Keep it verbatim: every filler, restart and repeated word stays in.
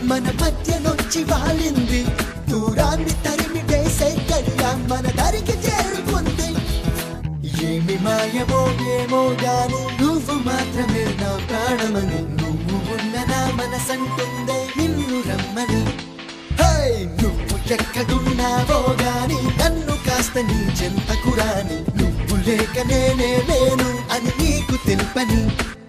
మన మధ్య నుంచి వాలింది దూరాన్ని తరిమి వేసే గడియ మన దరికి చేరుకుంది ఏమి మాయమో ఏమో గాని నువ్వు మాత్రమే నా ప్రాణమని నువ్వు ఉన్న నా మనసంటుందే నిన్ను రమ్మని నువ్వు ఎక్కడున్నావో గాని నన్ను కాస్త నీ చెంతకు రాని నువ్వు లేక నేనే లేను అని నీకు తెలుపని